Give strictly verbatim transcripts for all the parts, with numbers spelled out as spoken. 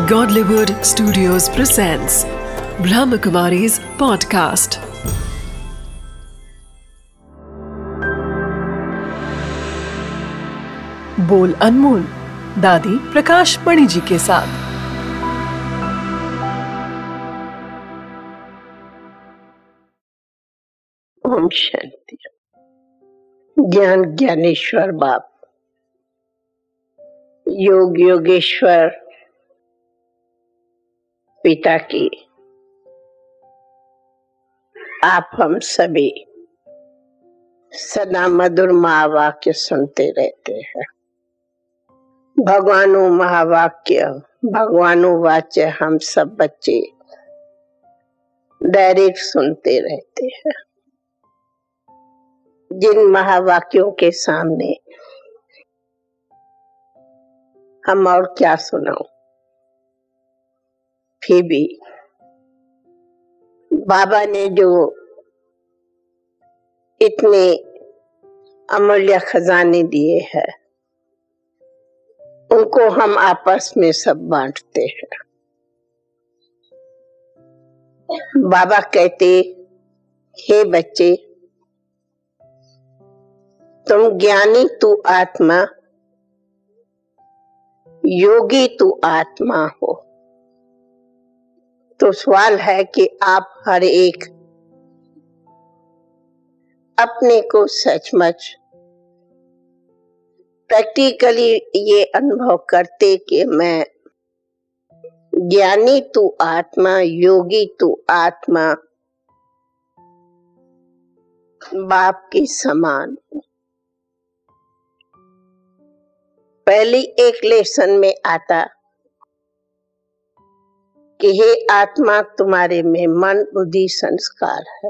Godlywood Studios presents Brahmakumari's podcast. बोल अनमोल दादी प्रकाश मणि जी के साथ। ओम शांति। ज्ञान ज्ञानेश्वर बाप, योग योगेश्वर पिता की आप हम सभी सदा मधुर महावाक्य सुनते रहते हैं। भगवानु महावाक्य भगवानु वाच्य हम सब बच्चे डायरेक्ट सुनते रहते हैं। जिन महावाक्यों के सामने हम और क्या सुनाऊं, फिर भी बाबा ने जो इतने अमूल्य खजाने दिए हैं उनको हम आपस में सब बांटते हैं। बाबा कहते, हे बच्चे, तुम ज्ञानी तू आत्मा, योगी तू आत्मा हो। तो सवाल है कि आप हर एक अपने को सचमुच प्रैक्टिकली ये अनुभव करते कि मैं ज्ञानी तू आत्मा, योगी तू आत्मा, बाप के समान। पहली एक लेसन में आता कि हे आत्मा, तुम्हारे में मन बुद्धि संस्कार है।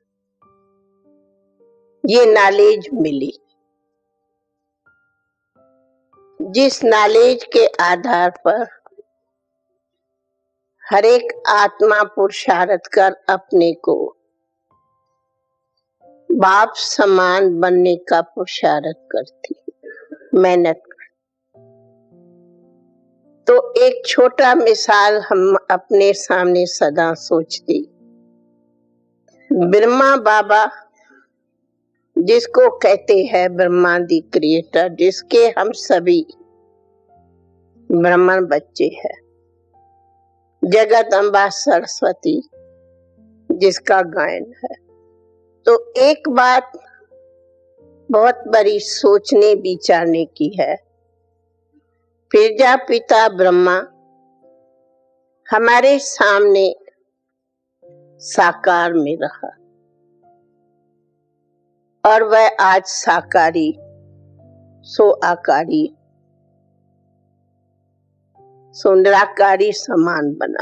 ये नॉलेज मिली, जिस नॉलेज के आधार पर हर एक आत्मा पुरुषार्थ कर अपने को बाप समान बनने का पुरुषार्थ करती, मेहनत। तो एक छोटा मिसाल हम अपने सामने सदा सोचती। ब्रह्मा बाबा, जिसको कहते हैं ब्रह्मा दी क्रिएटर, जिसके हम सभी ब्राह्मण बच्चे हैं। जगत अम्बा सरस्वती, जिसका गायन है। तो एक बात बहुत बड़ी सोचने विचारने की है। प्रजापिता ब्रह्मा हमारे सामने साकार में रहा और वह आज साकारी सो आकारी सो निराकारी समान बना,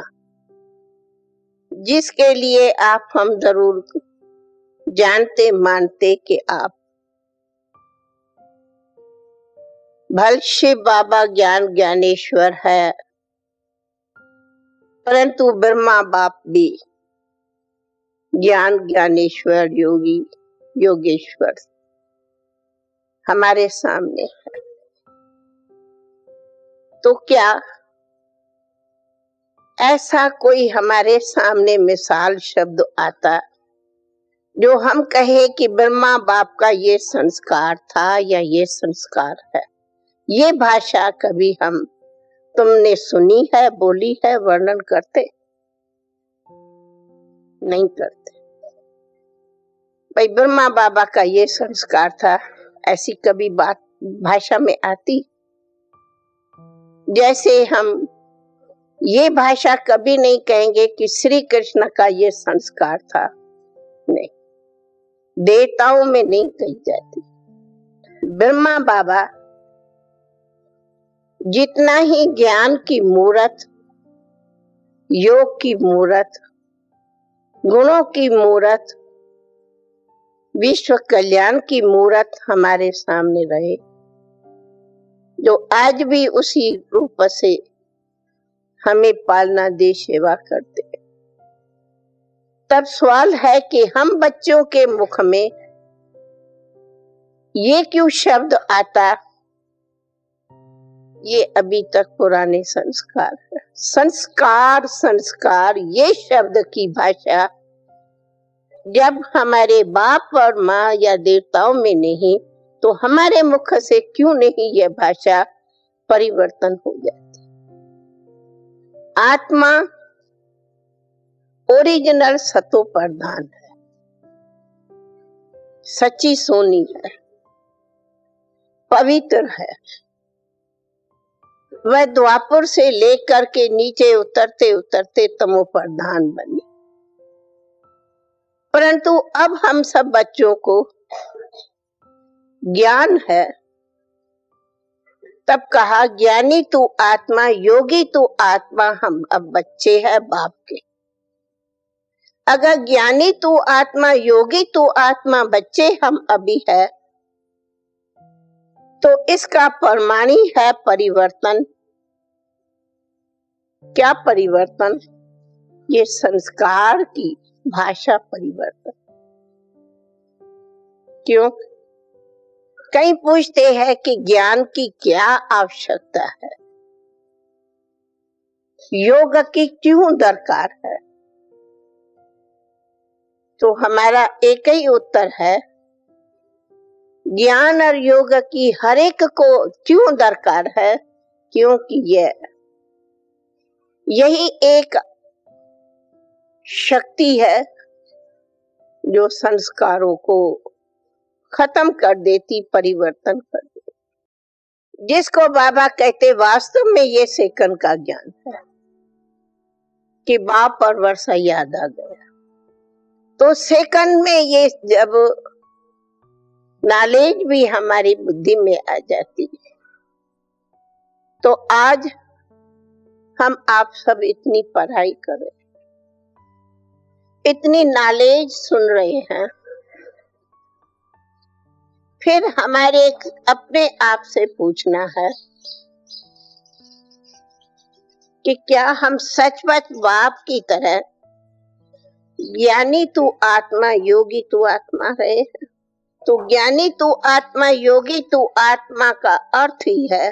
जिसके लिए आप हम जरूर जानते मानते कि आप भल शिव बाबा ज्ञान ज्ञानेश्वर है, परंतु ब्रह्मा बाप भी ज्ञान ज्ञानेश्वर योगी योगेश्वर हमारे सामने है। तो क्या ऐसा कोई हमारे सामने मिसाल शब्द आता जो हम कहे कि ब्रह्मा बाप का ये संस्कार था या ये संस्कार है? ये भाषा कभी हम तुमने सुनी है, बोली है, वर्णन करते नहीं करते। भाई ब्रह्मा बाबा का ये संस्कार था, ऐसी कभी बात भाषा में आती? जैसे हम ये भाषा कभी नहीं कहेंगे कि श्री कृष्ण का ये संस्कार था, नहीं, देवताओं में नहीं कही जाती। ब्रह्मा बाबा जितना ही ज्ञान की मूरत, योग की मूरत, गुणों की मूरत, विश्व कल्याण की मूरत हमारे सामने रहे, जो आज भी उसी रूप से हमें पालना दे, सेवा करते। तब सवाल है कि हम बच्चों के मुख में ये क्यों शब्द आता ये अभी तक पुराने संस्कार है। संस्कार संस्कार ये शब्द की भाषा जब हमारे बाप और माँ या देवताओं में नहीं, तो हमारे मुख से क्यों नहीं यह भाषा परिवर्तन हो जाती। आत्मा ओरिजिनल सतो प्रधान है, सच्ची सोनी है, पवित्र है। वह द्वापर से लेकर के नीचे उतरते उतरते तमो प्रधान बनी। परंतु अब हम सब बच्चों को ज्ञान है, तब कहा ज्ञानी तू आत्मा, योगी तू आत्मा। हम अब बच्चे हैं बाप के। अगर ज्ञानी तू आत्मा, योगी तू आत्मा, बच्चे हम अभी है, तो इसका प्रमाणी है परिवर्तन। क्या परिवर्तन? ये संस्कार की भाषा परिवर्तन। क्यों? कई पूछते हैं कि ज्ञान की क्या आवश्यकता है, योग की क्यों दरकार है? तो हमारा एक ही उत्तर है, ज्ञान और योग की हर एक को क्यों दरकार है? क्योंकि यह यही एक शक्ति है जो संस्कारों को खत्म कर देती, परिवर्तन कर देती। जिसको बाबा कहते वास्तव में ये सेकंड का ज्ञान है कि बाप और वर्षा याद आ गया। तो सेकंड में ये जब नॉलेज भी हमारी बुद्धि में आ जाती है, तो आज हम आप सब इतनी पढ़ाई कर रहे हैं, इतनी नॉलेज सुन रहे हैं, फिर हमारे अपने आप से पूछना है कि क्या हम सचमुच बाप की तरह ज्ञानी तू आत्मा, योगी तू आत्मा रहे हैं? तो ज्ञानी तू आत्मा, योगी तू आत्मा का अर्थ ही है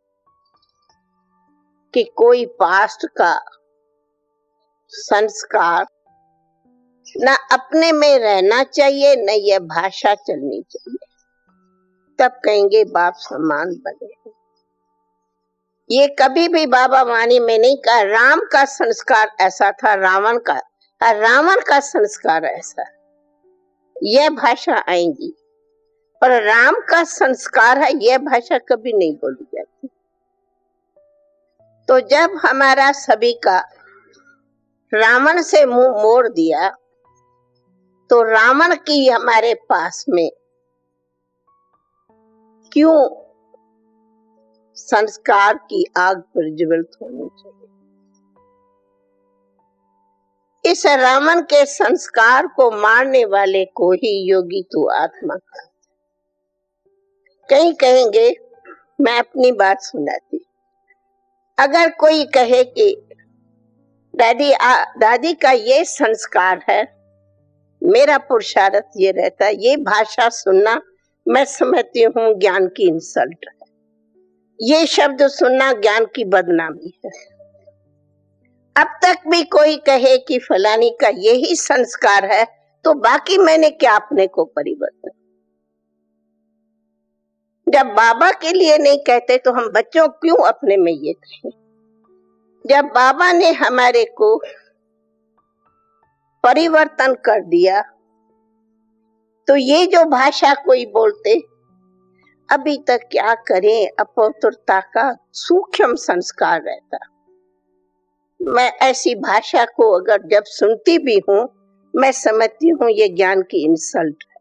कि कोई पास्ट का संस्कार न अपने में रहना चाहिए, न यह भाषा चलनी चाहिए। तब कहेंगे बाप समान बने। ये कभी भी बाबा वाणी में नहीं कहा राम का संस्कार ऐसा था, रावण का रावण का संस्कार ऐसा। यह भाषा आएंगी, पर राम का संस्कार है, यह भाषा कभी नहीं बोली जाती। तो जब हमारा सभी का रावण से मुंह मोड़ दिया, तो रावण की हमारे पास में क्यों संस्कार की आग प्रज्वलित होनी चाहिए? इस रावण के संस्कार को मारने वाले को ही योगी तू आत्मा का। कहीं कहेंगे, मैं अपनी बात सुनाती, अगर कोई कहे कि दादी आ, दादी का ये संस्कार है, मेरा पुरुषार्थ ये रहता है, ये भाषा सुनना मैं समझती हूँ ज्ञान की इंसल्ट है, ये शब्द सुनना ज्ञान की बदनामी है। अब तक भी कोई कहे कि फलानी का यही संस्कार है, तो बाकी मैंने क्या अपने को परिवर्तन? जब बाबा के लिए नहीं कहते तो हम बच्चों क्यों अपने में ये कहें? जब बाबा ने हमारे को परिवर्तन कर दिया, तो ये जो भाषा कोई बोलते, अभी तक क्या करें, अपवित्रता का सूक्ष्म संस्कार रहता। मैं ऐसी भाषा को अगर जब सुनती भी हूँ, मैं समझती हूँ ये ज्ञान की इंसल्ट है।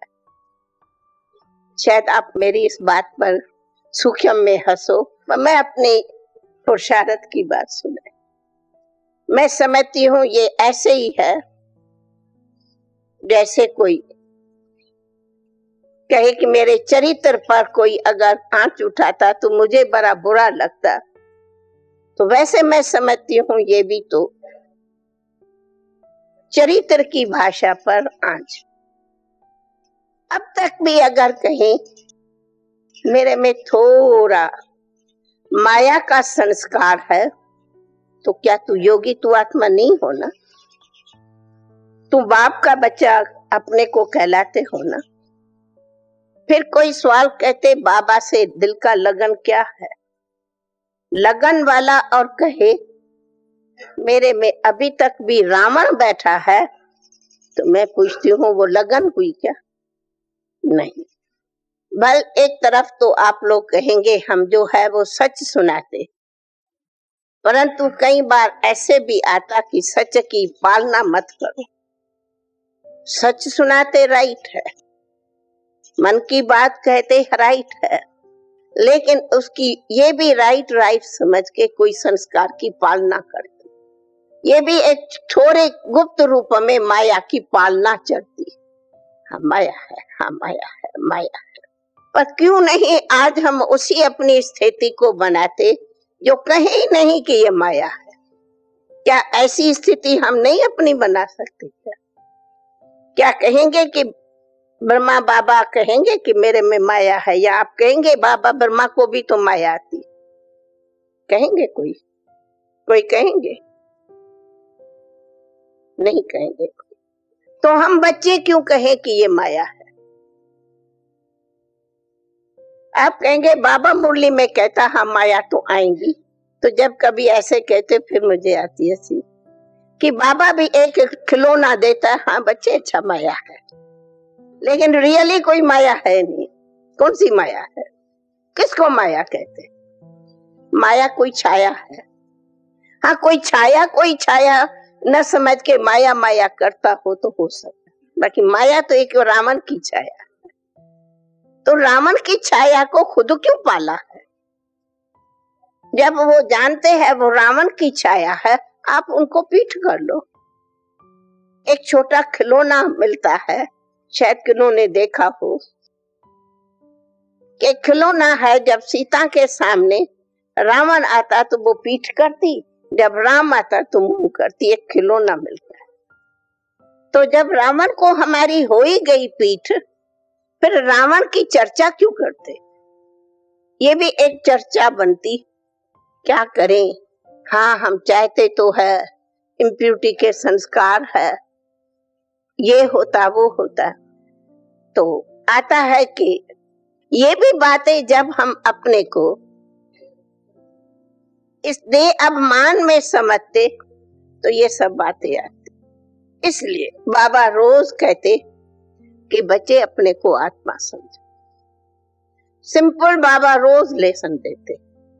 शायद आप मेरी इस बात पर सूक्ष्म में हंसो, मैं अपने पुरुषार्थ की बात सुने। मैं समझती हूँ ये ऐसे ही है जैसे कोई कहे कि मेरे चरित्र पर कोई अगर आंच उठाता तो मुझे बड़ा बुरा लगता, तो वैसे मैं समझती हूँ ये भी तो चरित्र की भाषा पर आंच। अब तक भी अगर कहीं मेरे में थोड़ा माया का संस्कार है, तो क्या तू योगी, तू आत्मा नहीं हो ना? तू बाप का बच्चा अपने को कहलाते हो ना? फिर कोई सवाल कहते बाबा से दिल का लगन क्या है? लगन वाला और कहे मेरे में अभी तक भी रावण बैठा है, तो मैं पूछती हूँ वो लगन हुई क्या? नहीं। बल एक तरफ तो आप लोग कहेंगे हम जो है वो सच सुनाते, परंतु कई बार ऐसे भी आता कि सच की पालना मत करो। सच सुनाते राइट है, मन की बात कहते राइट है, लेकिन उसकी ये भी राइट राइट समझ के कोई संस्कार की पालना करते, ये भी एक थोड़े गुप्त रूप में माया की पालना चलती। हाँ माया है, हाँ माया है, माया है। पर क्यों नहीं आज हम उसी अपनी स्थिति को बनाते जो कहे ही नहीं कि ये माया है? क्या ऐसी स्थिति हम नहीं अपनी बना सकते? क्या क्या कहेंगे कि ब्रह्मा बाबा कहेंगे कि मेरे में माया है, या आप कहेंगे बाबा ब्रह्मा को भी तो माया आती? कहेंगे कोई? कोई कहेंगे? नहीं कहेंगे। तो हम बच्चे क्यों कहें कि ये माया है? आप कहेंगे बाबा मुरली में कहता हाँ माया तो आएंगी, तो जब कभी ऐसे कहते फिर मुझे आती है सी कि बाबा भी एक खिलौना देता है, हाँ बच्चे अच्छा माया है, लेकिन रियली कोई माया है नहीं। कौन सी माया है? किसको माया कहते? माया कोई छाया है। हाँ कोई छाया, कोई छाया न समझ के माया माया करता हो तो हो सकता, बाकी माया तो एक रावण की छाया है। तो रावण की छाया को खुद क्यों पाला है? जब वो जानते हैं वो रावण की छाया है, आप उनको पीठ कर लो। एक छोटा खिलौना मिलता है, शायद किन्होंने देखा हो कि खिलौना है, जब सीता के सामने रावण आता तो वो पीठ करती, जब राम आता तो मुंह करती। एक खिलौना मिलता है। तो जब रावण को हमारी हो ही गई पीठ, फिर रावण की चर्चा क्यों करते? ये भी एक चर्चा बनती। क्या करें? हाँ हम चाहते तो है, इम्प्यूरिटी के संस्कार है, ये होता वो होता। तो आता है कि ये भी बातें जब हम अपने को इस देह अभिमान में समझते तो ये सब बातें आती। इसलिए बाबा रोज कहते कि बच्चे अपने को आत्मा समझो। सिंपल बाबा रोज लेसन देते,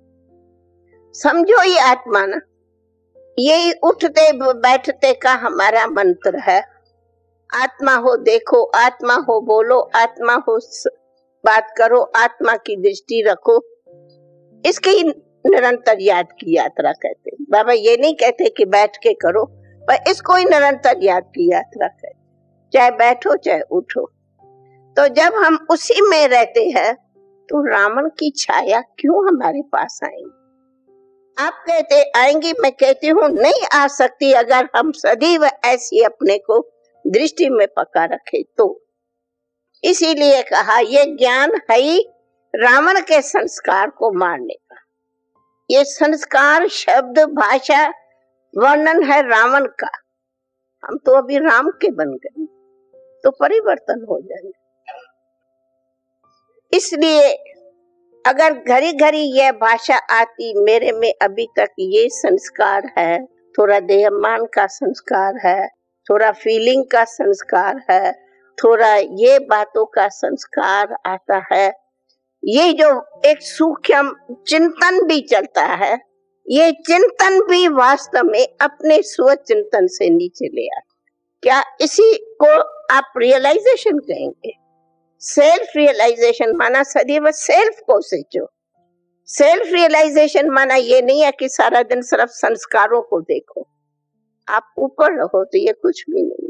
समझो ये आत्मा ना। यही उठते बैठते का हमारा मंत्र है। आत्मा हो देखो, आत्मा हो बोलो, आत्मा हो बात करो, आत्मा की दृष्टि रखो। इसकी निरंतर याद की यात्रा कहते। बाबा ये नहीं कहते कि बैठ के करो, पर इसको ही निरंतर याद की यात्रा कहते, चाहे बैठो चाहे उठो। तो जब हम उसी में रहते हैं तो रावण की छाया क्यों हमारे पास आएंगी? आप कहते आएंगी, मैं कहती हूँ नहीं आ सकती अगर हम सदैव ऐसी अपने को दृष्टि में पका रखे तो। इसीलिए कहा ये ज्ञान है ही रावण के संस्कार को मारने का। ये संस्कार शब्द भाषा वर्णन है रावण का। हम तो अभी राम के बन गए, तो परिवर्तन हो जाएंगे। इसलिए अगर घड़ी घड़ी यह भाषा आती, मेरे में अभी तक ये संस्कार है, थोड़ा देहमान का संस्कार है, थोड़ा फीलिंग का संस्कार है, थोड़ा ये बातों का संस्कार आता है, ये जो एक सूक्ष्म चिंतन भी चलता है, ये चिंतन भी वास्तव में अपने स्व चिंतन से नीचे ले आता। क्या इसी को आप रियलाइजेशन कहेंगे? सेल्फ रियलाइजेशन माना सदैव सेल्फ को सोचो। सेल्फ रियलाइजेशन माना ये नहीं है कि सारा दिन सिर्फ संस्कारों को देखो। आप ऊपर रहो तो ये कुछ भी नहीं।